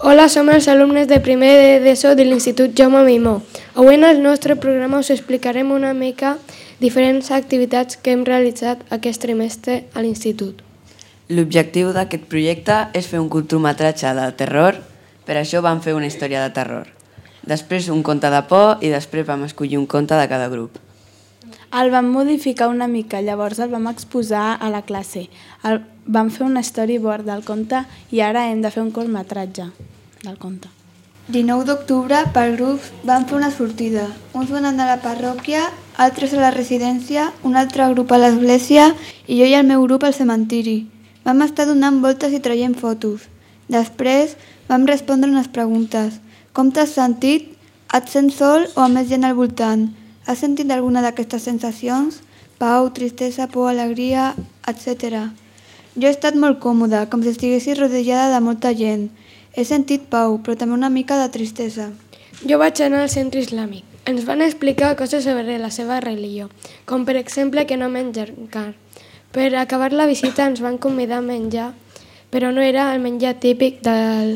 Hola, som els alumnes de primer d'ESO de l'Institut Jaume Mimó. Avui en el nostre programa us explicarem una mica diferents activitats que hem realitzat aquest trimestre a l'Institut. L'objectiu d'aquest projecte és fer un curtmetratge de terror, per això vam fer una història de terror. Després un conte de por i després vam escollir un conte de cada grup. El vam modificar una mica, llavors el vam exposar a la classe. Vam fer un storyboard del conte i ara hem de fer un curtmetratge del conte. 19 d'octubre, per grups, vam fer una sortida. Uns van anar a la parròquia, altres a la residència, un altre grup a l'església i jo i el meu grup al cementiri. Vam estar donant voltes i traient fotos. Després vam respondre unes preguntes. Com t'has sentit? Et sents sol o amb més gent al voltant? Has sentit alguna d'aquestes sensacions? Pau, tristesa, por, alegria, etc. Jo he estat molt còmoda, com si estiguessis rodejada de molta gent. He sentit pau, però també una mica de tristesa. Jo vaig anar al centre islàmic. Ens van explicar coses sobre la seva religió, com per exemple que no mengen carn. Per acabar la visita ens van convidar a menjar, però no era el menjar típic del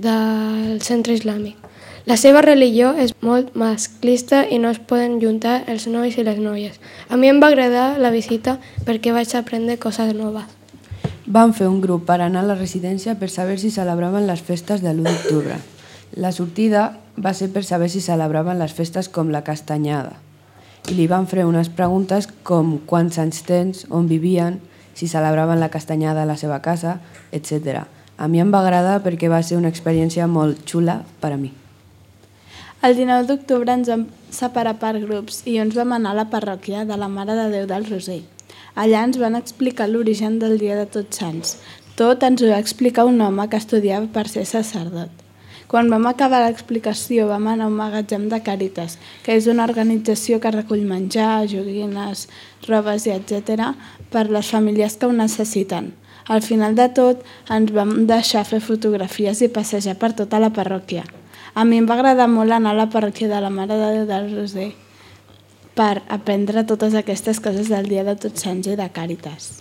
centre islàmic. La seva religió és molt masclista i no es poden juntar els nois i les noies. A mi em va agradar la visita perquè vaig aprendre coses noves. Vam fer un grup per anar a la residència per saber si celebraven les festes de l'1 d'octubre. La sortida va ser per saber si celebraven les festes com la castanyada. I li vam fer unes preguntes com quants anys tens, on vivien, si celebraven la castanyada a la seva casa, etc. A mi em va agradar perquè va ser una experiència molt xula per a mi. El 19 d'octubre ens vam separar per grups i uns vam anar a la parròquia de la Mare de Déu del Roser. Allà ens van explicar l'origen del Dia de Tots Sants. Tot ens ho va explicar un home que estudiava per ser sacerdot. Quan vam acabar l'explicació vam anar a un magatzem de Càritas, que és una organització que recull menjar, joguines, robes i etc. per les famílies que ho necessiten. Al final de tot ens vam deixar fer fotografies i passejar per tota la parròquia. A mi em va agradar molt anar a la parròquia de la Mare de Déu del Roser per aprendre totes aquestes coses del Dia de Tots Sants i de Càritas.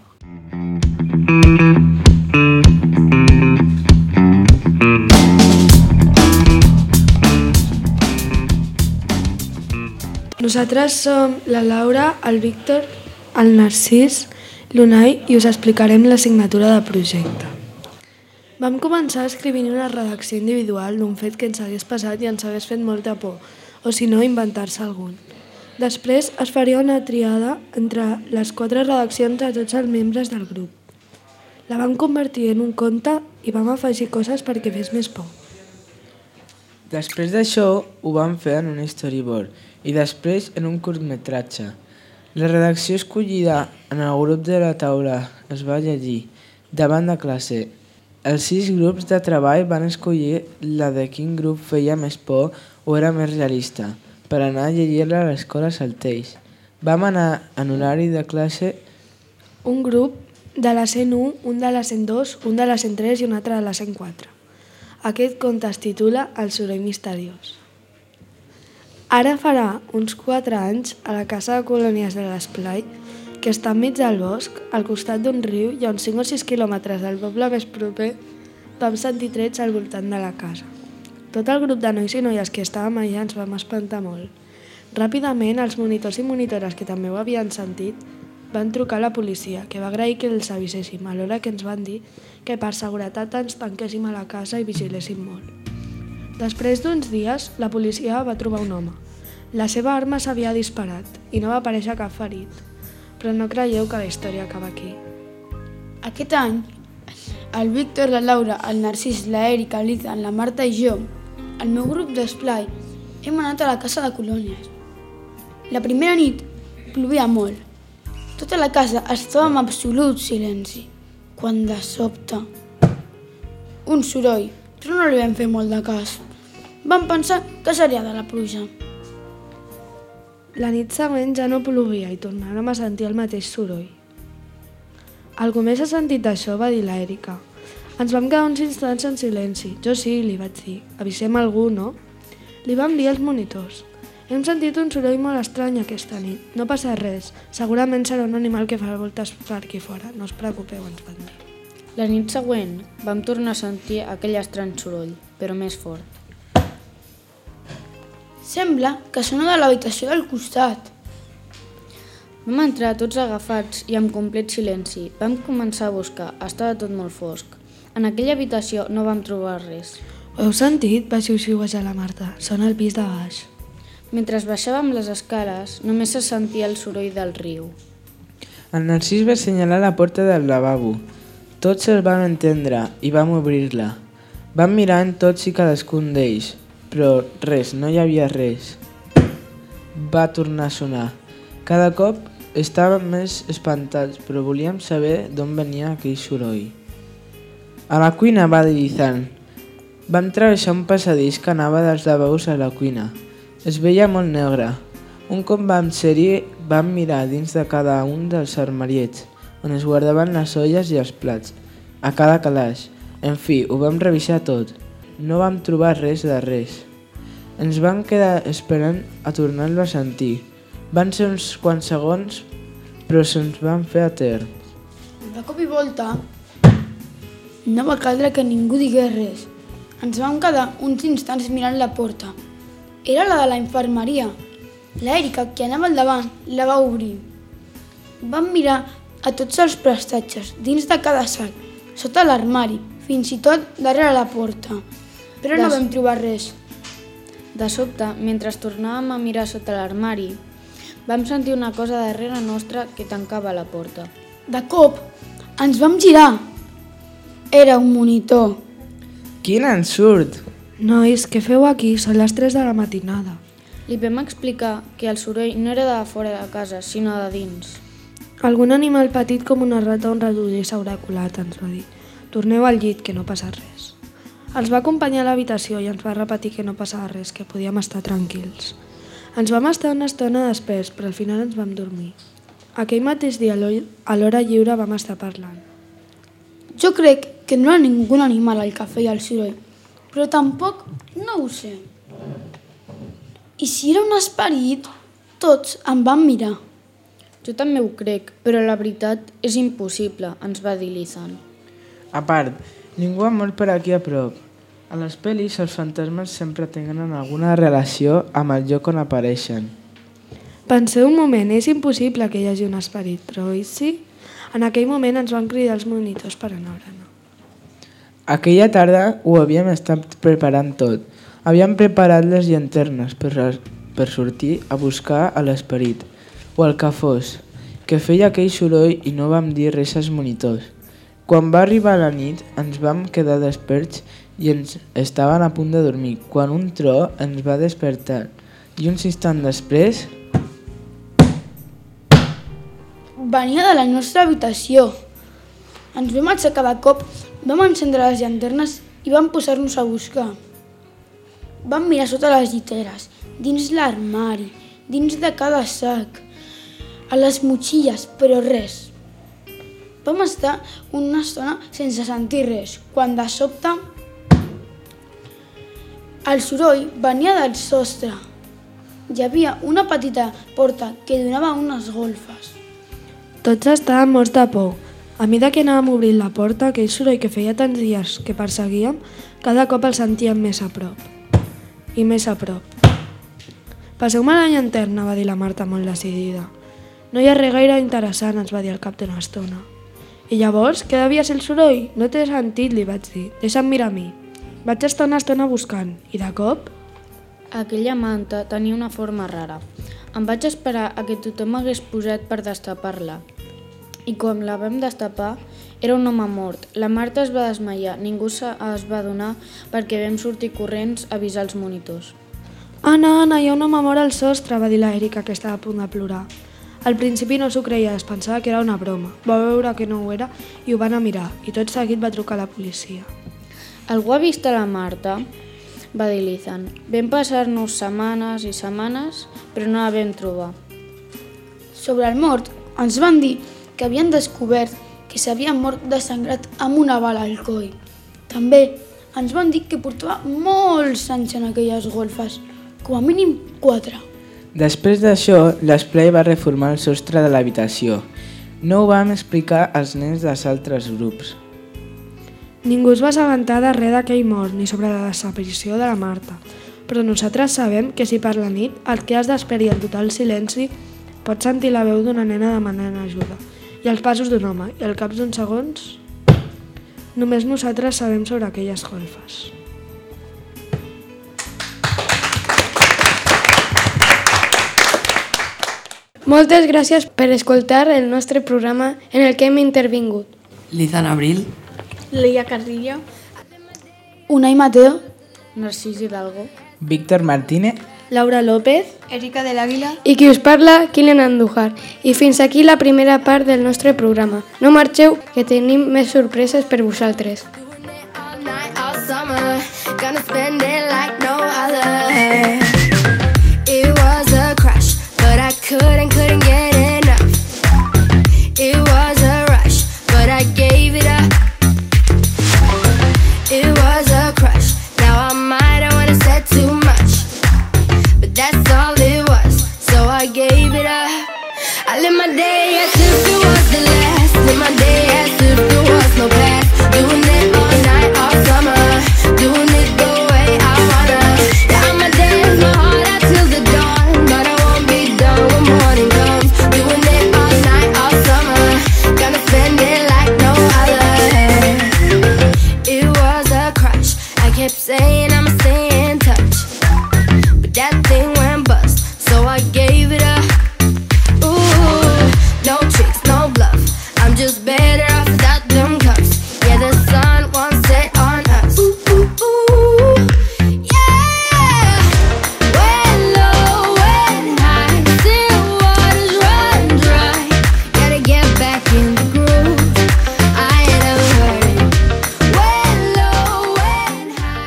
Nosaltres som la Laura, el Víctor, el Narcís, l'Unai i us explicarem la signatura de projecte. Vam començar escrivint una redacció individual d'un fet que ens hagués passat i ens hagués fet molta por, o si no, inventar-se algun. Després es faria una triada entre les 4 redaccions de tots els membres del grup. La vam convertir en un conte i vam afegir coses perquè fes més por. Després d'això ho vam fer en un storyboard i després en un curtmetratge. La redacció escollida en el grup de la taula es va llegir davant de classe. Els 6 grups de treball van escollir la de quin grup feia més por o era més realista, per anar a llegir-la a l'escola Saltells. Vam anar en horari de classe un grup de la 101, un de la 102, un de la 103 i un altre de la 104. Aquest conte es titula El soroll misteriós. Ara farà uns 4 anys, a la casa de colònies de l'Esplai, que està enmig del bosc, al costat d'un riu i a uns 5 o 6 quilòmetres del poble més proper, vam sentir trets al voltant de la casa. Tot el grup de nois i noies que estàvem allà ens vam espantar molt. Ràpidament, els monitors i monitores que també ho havien sentit van trucar a la policia, que va agrair que els aviséssim, alhora que ens van dir que per seguretat ens tanquéssim a la casa i vigiléssim molt. Després d'uns dies, la policia va trobar un home. La seva arma s'havia disparat i no va aparèixer cap ferit. Però no creieu que la història acaba aquí. Aquest any, el Víctor, la Laura, el Narcís, l'Èrica, l'Ethan, la Marta i jo, el meu grup d'esplai, hem anat a la casa de colònies. La primera nit plovia molt. Tota la casa estava en absolut silenci, quan de sobte un soroll, però no li vam fer molt de cas. Vam pensar que seria de la pluja. La nit següent ja no plovia i tornàrem a sentir el mateix soroll. Algú més ha sentit això, va dir l'Èrica. Ens vam quedar uns instants en silenci. Jo sí, li vaig dir. Avisem algú, no? Li vam dir als monitors. Hem sentit un soroll molt estrany aquesta nit. No passa res. Segurament serà un animal que fa voltes per aquí fora. No us preocupeu, ens van dir. La nit següent vam tornar a sentir aquell estrany soroll, però més fort. Sembla que sona de l'habitació del costat. Vam entrar tots agafats i amb complet silenci. Vam començar a buscar, estava tot molt fosc. En aquella habitació no vam trobar res. Ho heu sentit? Va xiu-xiuejar la Marta. Sona al pis de baix. Mentre baixàvem les escales, només se sentia el soroll del riu. El Narcís va assenyalar la porta del lavabo. Tots el van entendre i vam obrir-la. Vam mirar en tots i cadascun d'ells, però res, no hi havia res. Va tornar a sonar. Cada cop estàvem més espantats, però volíem saber d'on venia aquell soroll. A la cuina, va dir Izan. Vam travessar un passadís que anava dels lavabos a la cuina. Es veia molt negre. Un cop vam ser-hi, vam mirar dins de cada un dels armariets, on es guardaven les olles i els plats, a cada calaix. En fi, ho vam revisar tot. No vam trobar res de res. Ens vam quedar esperant a tornar-lo a sentir. Van ser uns quants segons, però se'ns van fer etern. De cop i volta, no va caldre que ningú digués res. Ens vam quedar uns instants mirant la porta. Era la de la infermeria. L'Èrica, que anava al davant, la va obrir. Vam mirar a tots els prestatges, dins de cada sac, sota l'armari, fins i tot darrere la porta. Però no vam trobar res. De sobte, mentre tornàvem a mirar sota l'armari, vam sentir una cosa darrere nostra que tancava la porta. De cop, ens vam girar. Era un monitor. Quin ensurt! Nois, què feu aquí? Són les 3 de la matinada. Li vam explicar que el soroll no era de fora de casa, sinó de dins. Algun animal petit com una rata o un ratolí s'haurà colat, ens va dir. Torneu al llit, que no passa res. Els va acompanyar a l'habitació i ens va repetir que no passava res, que podíem estar tranquils. Ens vam estar una estona després, però al final ens vam dormir. Aquell mateix dia, a l'hora lliure, vam estar parlant. Jo crec que no era ningú animal el que feia el soroll, però tampoc no ho sé. I si era un esperit, tots em van mirar. Jo també ho crec, però la veritat és impossible, ens va dir l'Izan. A part, ningú ha mort per aquí a prop. A les pel·lis, els fantasmes sempre tenen alguna relació amb el lloc on apareixen. Penseu un moment, és impossible que hi hagi un esperit, però oi sí? En aquell moment ens van cridar els monitors per anar-ne. Aquella tarda ho havíem estat preparant tot. Havíem preparat les llanternes per sortir a buscar a l'esperit, o el que fos, que feia aquell soroll i no vam dir res als monitors. Quan va arribar la nit, ens vam quedar desperts i ens estaven a punt de dormir, quan un tro ens va despertar i uns instants després venia de la nostra habitació. Ens vam aixecar de cop, vam encendre les llanternes i vam posar-nos a buscar. Vam mirar sota les lliteres, dins l'armari, dins de cada sac, a les motxilles, però res. Vam estar una estona sense sentir res, quan de sobte el soroll venia del sostre. Hi havia una petita porta que donava unes golfes. Tots estàvem morts de por. A mesura que anàvem obrint la porta, aquell soroll que feia tants dies que perseguíem, cada cop el sentíem més a prop. I més a prop. Passeu-me la llanterna, va dir la Marta molt decidida. No hi ha res gaire interessant, ens va dir al cap d'una estona. I llavors, què devia ser el soroll? No té sentit, li vaig dir. Deixa'm mirar a mi. Vaig estar una estona buscant, i de cop... Aquella manta tenia una forma rara. Em vaig esperar a que tothom hagués posat per destapar-la. I quan la vam destapar, era un home mort. La Marta es va desmaiar, ningú es va adonar perquè vam sortir corrents a avisar els monitors. Anna, hi ha un home mort al sostre, va dir l'Èrica, que estava a punt de plorar. Al principi no s'ho creia, es pensava que era una broma. Va veure que no ho era i ho va anar a mirar, i tot seguit va trucar a la policia. Algú ha vist a la Marta? Va dir l'Izan. Vam passar-nos setmanes i setmanes, però no la vam trobar. Sobre el mort, ens van dir que havien descobert que s'havia mort desangrat amb una bala al coll. També ens van dir que portava molts anys en aquelles golfes, com a mínim 4. Després d'això, l'esplai va reformar el sostre de l'habitació. No ho vam explicar als nens dels altres grups. Ningú es va assabentar de res d'aquell mort ni sobre la desaparició de la Marta, però nosaltres sabem que si per la nit et quedes despert i en total silenci pots sentir la veu d'una nena demanant ajuda i els passos d'un home i al cap d'uns segons només nosaltres sabem sobre aquelles golfes. Moltes gràcies per escoltar el nostre programa en el que hem intervingut. Lizan Abril, Leia Carrillo, Unai Mateo, Narcís Hidalgo, Víctor Martínez, Laura López, Erika del Águila. I qui us parla, Kilian Andújar. I fins aquí la primera part del nostre programa. No marxeu, que tenim més sorpreses per vosaltres. All night, all summer, gonna spend it like no other. It was a crush, but I couldn't get enough. It was a rush, but I gave it up. It was a crush, now I might have wanna said too much, but that's all it was, so I gave it up. I live my day as if it was the last, live my day as if there was no past, doing it all night, all summer, doing it the way I wanna. Yeah, I'ma dance my heart out till the dawn, but I won't be done when morning comes. Doing it all night, all summer, gonna spend it like no other. It was a crush, I kept saying I'ma stay in touch, but that thing went bust, so I gave it up. Ooh, no tricks, no bluff, I'm just better off without them cuffs. Yeah, the sun won't set on us. Ooh, ooh, ooh, yeah. When low, when high, still waters run dry. Gotta get back in the groove, I ain't never heard it. When low, when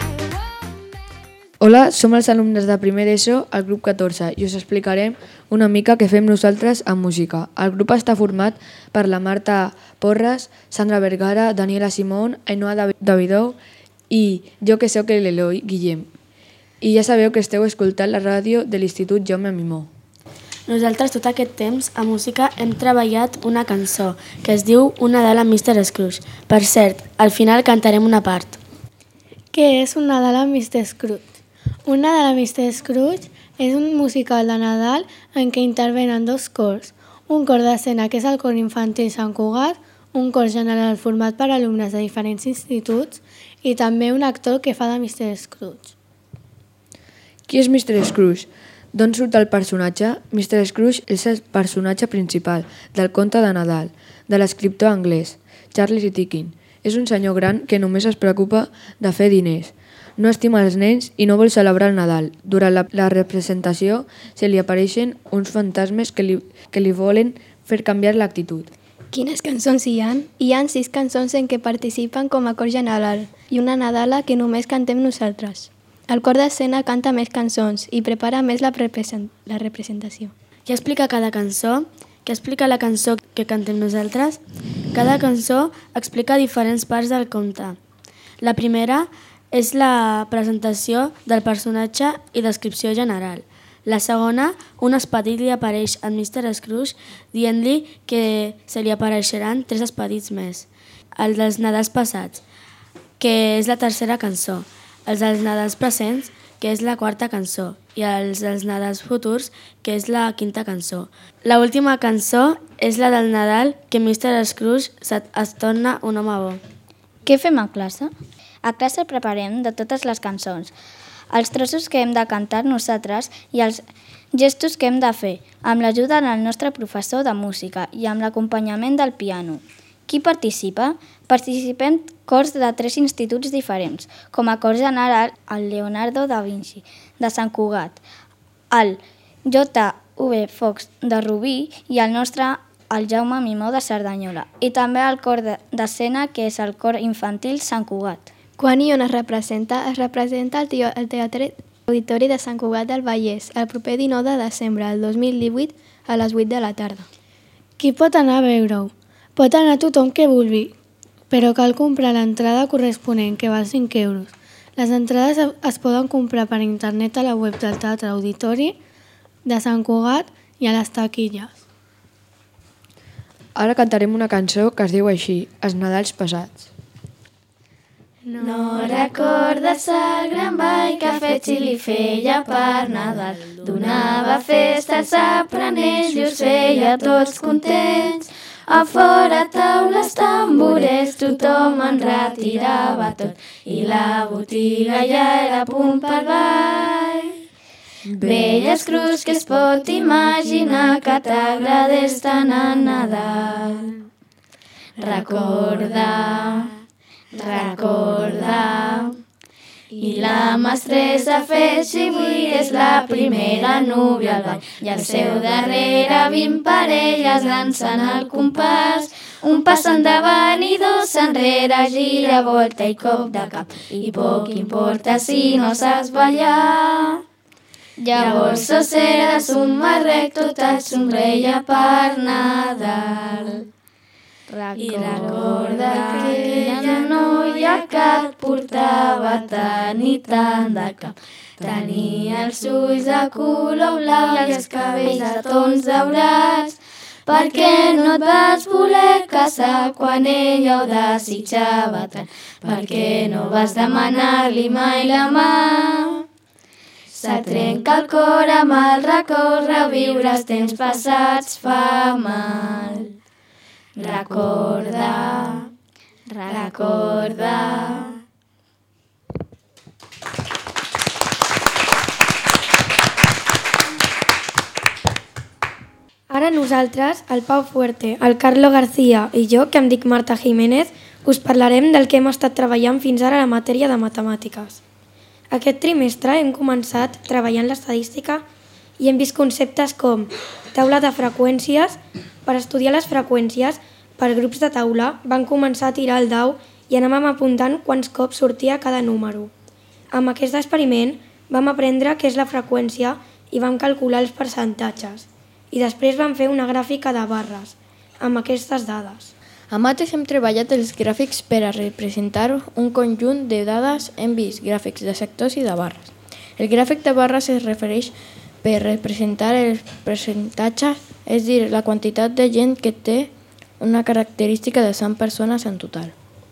high. Hola, som els alumnes de primer d'ESO, al grup 14, i us explicarem una mica què fem nosaltres amb música. El grup està format per la Marta Porras, Sandra Vergara, Daniela Simón, Ainhoa Davidou i jo que sóc l'Eloi Guillem. I ja sabeu que esteu escoltant la ràdio de l'Institut Jaume Mimó. Nosaltres tot aquest temps a música hem treballat una cançó que es diu Un Nadal amb Mr. Scrooge. Per cert, al final cantarem una part. Què és un Nadal amb Mr. Scrooge? Un Nadal amb Mr. Scrooge és un musical de Nadal en què intervenen dos cors. Un cor d'escena, que és el cor infantil Sant Cugat, un cor general format per alumnes de diferents instituts i també un actor que fa de Mr. Scrooge. Qui és Mr. Scrooge? D'on surt el personatge? Mr. Scrooge és el personatge principal del conte de Nadal, de l'escriptor anglès, Charles Dickens. És un senyor gran que només es preocupa de fer diners. No estima els nens i no vol celebrar el Nadal. Durant la representació se li apareixen uns fantasmes que li volen fer canviar l'actitud. Quines cançons hi ha? Hi ha 6 cançons en què participen com a cor general i una Nadala que només cantem nosaltres. El cor d'escena canta més cançons i prepara més la representació. Què explica cada cançó? Què explica la cançó que cantem nosaltres? Cada cançó explica diferents parts del conte. La primera és la presentació del personatge i descripció general. La segona, un espadit li apareix a Mr. Scrooge dient-li que se li apareixeran 3 espadits més. El dels Nadals passats, que és la tercera cançó. Els dels Nadals presents, que és la quarta cançó. I els dels Nadals futurs, que és la quinta cançó. L'última cançó és la del Nadal, que Mr. Scrooge es torna un home bo. Què fem a classe? A classe preparem de totes les cançons, els trossos que hem de cantar nosaltres i els gestos que hem de fer, amb l'ajuda del nostre professor de música i amb l'acompanyament del piano. Qui participa? Participem cors de 3 instituts diferents, com a cor general el Leonardo da Vinci, de Sant Cugat, el J.V. Fox de Rubí i el nostre el Jaume Mimó de Cerdanyola, i també el cor d'escena, que és el cor infantil Sant Cugat. Quan i on es representa? Es representa al Teatre Auditori de Sant Cugat del Vallès el proper 19 de desembre del 2018 a les 8 de la tarda. Qui pot anar a veure-ho? Pot anar tothom que vulgui, però cal comprar l'entrada corresponent, que val 5 euros. Les entrades es poden comprar per internet a la web del Teatre Auditori de Sant Cugat i a les taquilles. Ara cantarem una cançó que es diu així, Els Nadals passats. No recordes el gran ball que a Fetxi li feia per Nadal. Donava festa als aprenents i us feia tots contents. A fora taules, tamborers, tothom en retirava tot i la botiga ja era a punt per ball. Belles cruz que es pot imaginar que t'agradés tant a Nadal. Recorda, i la mestressa Fetxi avui és la primera núvia al ball i al seu darrere 20 parelles dansen al compàs. Un pas endavant i dos enrere, gira, volta i cop de cap, i poc importa si no saps ballar. Llavors s'osseres un marrec, tot et somreia per Nadal. I recorda aquella noia que et portava tant i tant de cap. Tenia els ulls de color blau i els cabells de tons daurats. Per què no et vas voler casar quan ella ho desitjava tant? Per què no vas demanar-li mai la mà? Se't trenca el cor amb el record, reviure els temps passats fa mal. Recorda. Ara nosaltres, el Pau Fuerte, el Carlo García i jo, que em dic Marta Jiménez, us parlarem del que hem estat treballant fins ara a la matèria de matemàtiques. Aquest trimestre hem començat treballant l'estadística i hem vist conceptes com taula de freqüències. Per estudiar les freqüències, per grups de taula, van començar a tirar el dau i anàvem apuntant quants cops sortia cada número. Amb aquest experiment vam aprendre què és la freqüència i vam calcular els percentatges. I després vam fer una gràfica de barres, amb aquestes dades. A mates hem treballat els gràfics per a representar un conjunt de dades. Hem vist gràfics de sectors i de barres. El gràfic de barres es refereix per representar els percentatges, és a dir, la quantitat de gent que té una característica de 100 persones en total.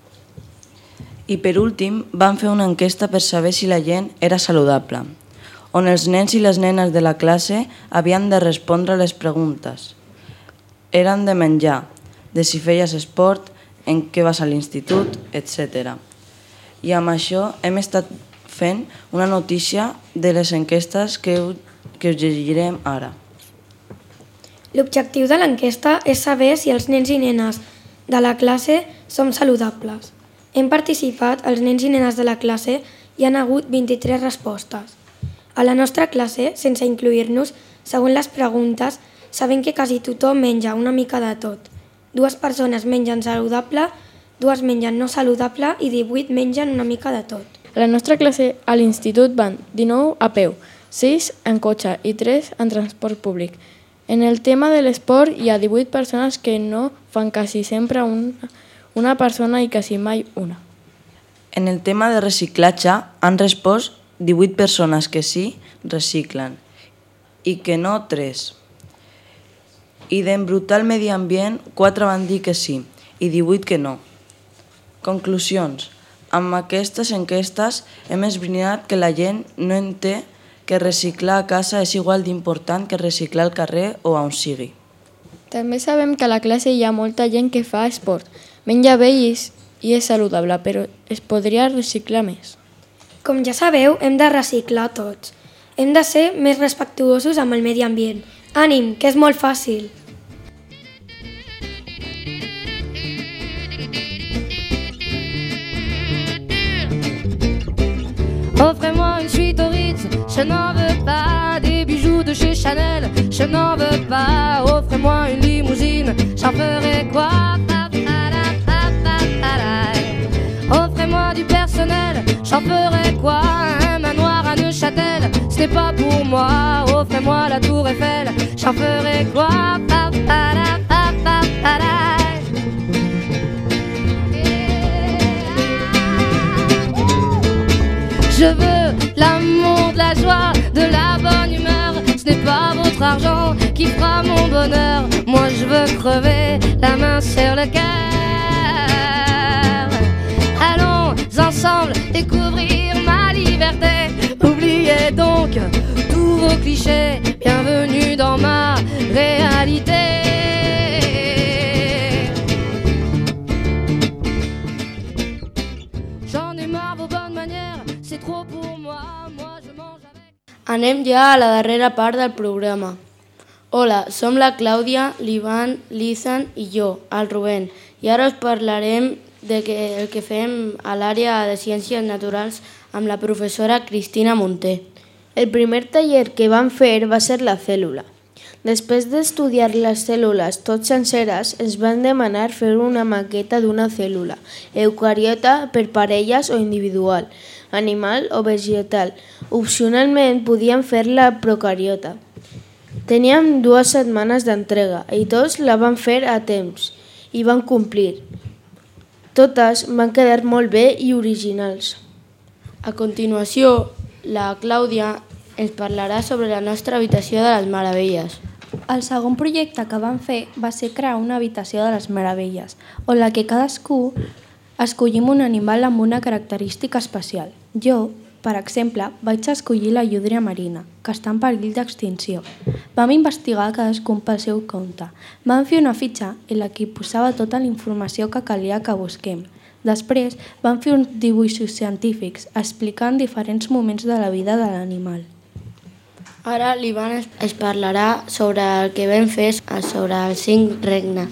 I per últim, vam fer una enquesta per saber si la gent era saludable, on els nens i les nenes de la classe havien de respondre les preguntes. Eren de menjar, de si feies esport, en què vas a l'institut, etc. I amb això hem estat fent una notícia de les enquestes que us llegirem ara. L'objectiu de l'enquesta és saber si els nens i nenes de la classe som saludables. Hem participat els nens i nenes de la classe i han hagut 23 respostes. A la nostra classe, sense incluir-nos, segons les preguntes, sabem que quasi tothom menja una mica de tot. 2 persones mengen saludable, 2 mengen no saludable i 18 mengen una mica de tot. A la nostra classe a l'institut van 19 a peu, 6 en cotxe i 3 en transport públic. En el tema de l'esport hi ha 18 persones que no fan quasi sempre una persona i quasi mai una. En el tema de reciclatge han respost 18 persones que sí reciclen i que no 3. I d'embrutar el medi ambient 4 van dir que sí i 18 que no. Conclusions. Amb aquestes enquestes hem esbrinat que la gent no entén que reciclar a casa és igual d'important que reciclar al carrer o on sigui. També sabem que a la classe hi ha molta gent que fa esport, menja bé i és saludable, però es podria reciclar més. Com ja sabeu, hem de reciclar tots. Hem de ser més respectuosos amb el medi ambient. Ànim, que és molt fàcil! Offrez-moi une suite au Ritz, je n'en veux pas. Des bijoux de chez Chanel, je n'en veux pas. Offrez-moi une limousine, j'en ferai quoi? Offrez-moi du personnel, j'en ferai quoi? Un manoir à Neuchâtel, ce n'est pas pour moi. Offrez-moi la tour Eiffel, j'en ferai quoi? Je veux l'amour, de la joie, de la bonne humeur. Ce n'est pas votre argent qui fera mon bonheur. Moi je veux crever la main sur le cœur. Allons, ensemble découvrir ma liberté. Oubliez donc tous vos clichés, bienvenue dans ma réalité. J'en ai marre vos bonnes manières, c'est trop pour moi, moi je mange avec... Anem ja a la darrera part del programa. Hola, som la Clàudia, l'Ivan, l'Izan i jo, el Rubén, i ara us parlarem de el que fem a l'àrea de Ciències Naturals amb la professora Cristina Munté. El primer taller que vam fer va ser la cèl·lula. Després d'estudiar les cèl·lules tot senceres, ens van demanar fer una maqueta d'una cèl·lula, eucariota per parelles o individual, animal o vegetal. Opcionalment podíem fer la procariota. Teníem 2 setmanes d'entrega i tots la vam fer a temps i van complir. Totes van quedar molt bé i originals. A continuació, la Clàudia ens parlarà sobre la nostra habitació de les meravelles. El segon projecte que vam fer va ser crear una habitació de les meravelles, on la que cadascú escollim un animal amb una característica especial. Jo, per exemple, vaig escollir la llúdria marina, que està en perill d'extinció. Vam investigar cadascun pel seu compte. Vam fer una fitxa en la que posava tota la informació que calia que busquem. Després vam fer uns dibuixos científics explicant diferents moments de la vida de l'animal. Ara l'Ivan es parlarà sobre el que vam fer sobre els 5 regnes.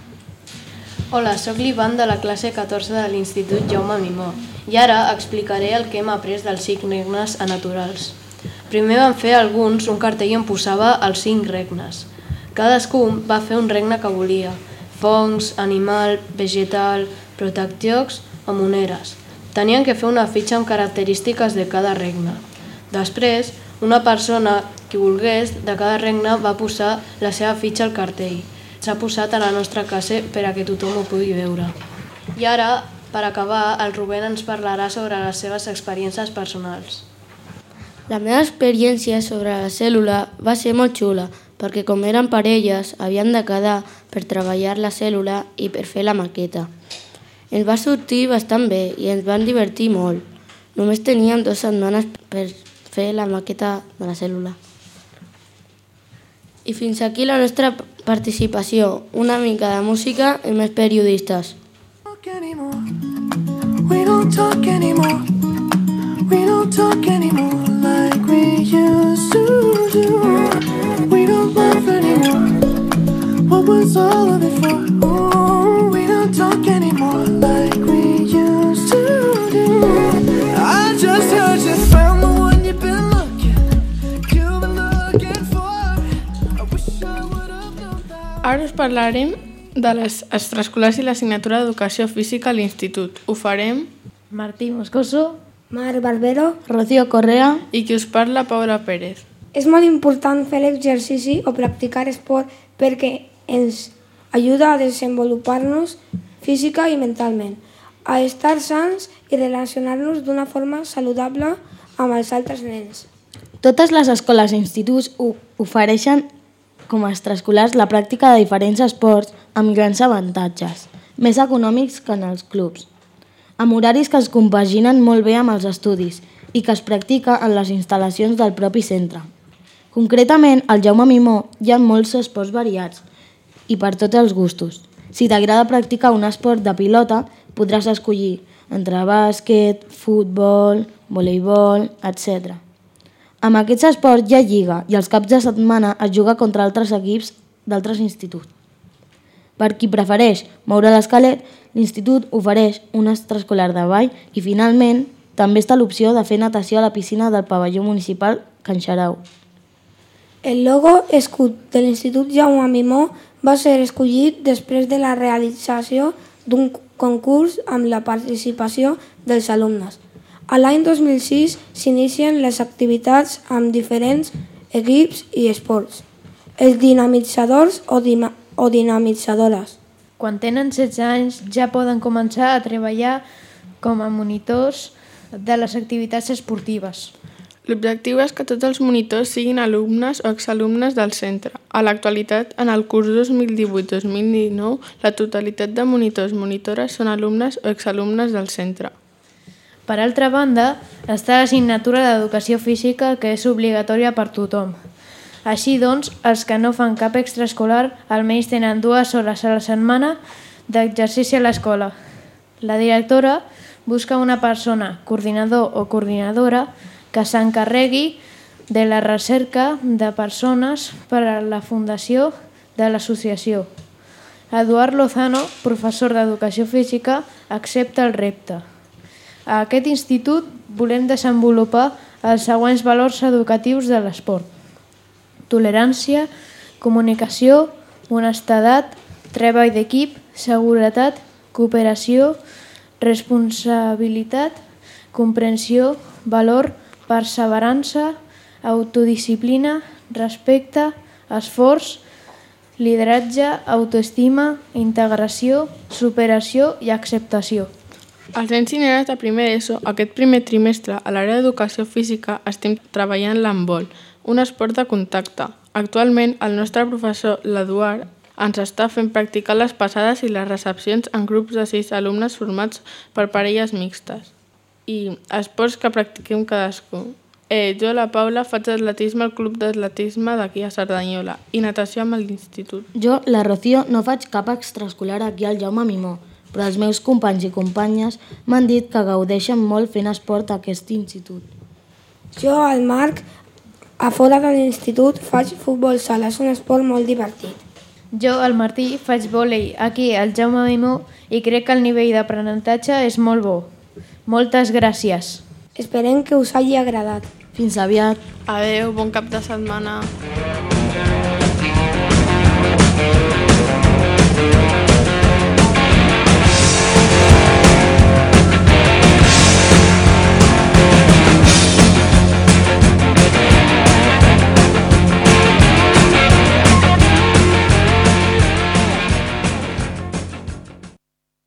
Hola, sóc l'Ivan de la classe 14 de l'Institut Jaume Mimó i ara explicaré el que hem après dels 5 regnes naturals. Primer vam fer alguns un cartell on posava els 5 regnes. Cadascú va fer un regne que volia: fongs, animal, vegetal, protectiocs o moneres. Tenien que fer una fitxa amb característiques de cada regne. Després, una persona que volgués de cada regne va posar la seva fitxa al cartell. S'ha posat a la nostra classe per a que tothom ho pugui veure. I ara, per acabar, el Rubén ens parlarà sobre les seves experiències personals. La meva experiència sobre la cèl·lula va ser molt xula, perquè com eren parelles, havien de quedar per treballar la cèl·lula i per fer la maqueta. Ens va sortir bastant bé i ens van divertir molt. Només teníem 2 setmanes per fer la maqueta de la cèl·lula. I fins aquí la nostra participació. Una mica de música i més periodistes. We don't talk anymore. We don't talk anymore like we used to do. We don't laugh anymore. What was all of it for? Oh, we don't talk anymore like we used to do. I just heard you found the one you've been looking for. I wish I would have known that. Ara us parlarem de les extraescolars i l'assignatura d'Educació Física a l'Institut. Ho farem Martí Moscoso, Mar Barbero, Rocío Correa i qui us parla, Paula Pérez. És molt important fer exercici o practicar esport perquè ens ajuda a desenvolupar-nos física i mentalment, a estar sans i relacionar-nos d'una forma saludable amb els altres nens. Totes les escoles i instituts ofereixen com a extraescolars la pràctica de diferents esports amb grans avantatges, més econòmics que en els clubs, amb horaris que es compaginen molt bé amb els estudis i que es practica en les instal·lacions del propi centre. Concretament, al Jaume Mimó hi ha molts esports variats i per tots els gustos. Si t'agrada practicar un esport de pilota, podràs escollir entre bàsquet, futbol, voleibol, etc. Amb aquests esports hi ha lliga i els caps de setmana es juga contra altres equips d'altres instituts. Per qui prefereix moure l'esquelet, l'institut ofereix un extraescolar de ball i, finalment, també està l'opció de fer natació a la piscina del pavelló municipal Can Xarau. El logo escut de l'Institut Jaume Mimó va ser escollit després de la realització d'un concurs amb la participació dels alumnes. A l'any 2006 s'inicien les activitats amb diferents equips i esports. Els dinamitzadors o dinamitzadores. Quan tenen 16 anys ja poden començar a treballar com a monitors de les activitats esportives. L'objectiu és que tots els monitors siguin alumnes o exalumnes del centre. A l'actualitat, en el curs 2018-2019, la totalitat de monitors i monitores són alumnes o exalumnes del centre. Per altra banda, està l'assignatura d'educació física, que és obligatòria per tothom. Així doncs, els que no fan cap extraescolar almenys tenen 2 hores a la setmana d'exercici a l'escola. La directora busca una persona, coordinador o coordinadora, que s'encarregui de la recerca de persones per a la fundació de l'associació. Eduard Lozano, professor d'Educació Física, accepta el repte. A aquest institut volem desenvolupar els següents valors educatius de l'esport: tolerància, comunicació, honestedat, treball d'equip, seguretat, cooperació, responsabilitat, comprensió, valor, perseverança, autodisciplina, respecte, esforç, lideratge, autoestima, integració, superació i acceptació. Els nens i nenes de primer d'ESO, aquest primer trimestre, a l'àrea d'educació física, estem treballant l'handbol, un esport de contacte. Actualment, el nostre professor, l'Eduard, ens està fent practicar les passades i les recepcions en grups de 6 alumnes formats per parelles mixtes i esports que practiquem cadascú. Jo, la Paula, faig atletisme al club d'atletisme d'aquí a Cerdanyola i natació amb l'institut. Jo, la Rocío, no faig cap extraescolar aquí al Jaume Mimó, però els meus companys i companyes m'han dit que gaudeixen molt fent esport a aquest institut. Jo, el Marc, a fora de l'institut faig futbol sala, és un esport molt divertit. Jo, el Martí, faig vòlei aquí al Jaume Mimó i crec que el nivell d'aprenentatge és molt bo. Moltes gràcies. Esperem que us hagi agradat. Fins aviat. Adeu, bon cap de setmana.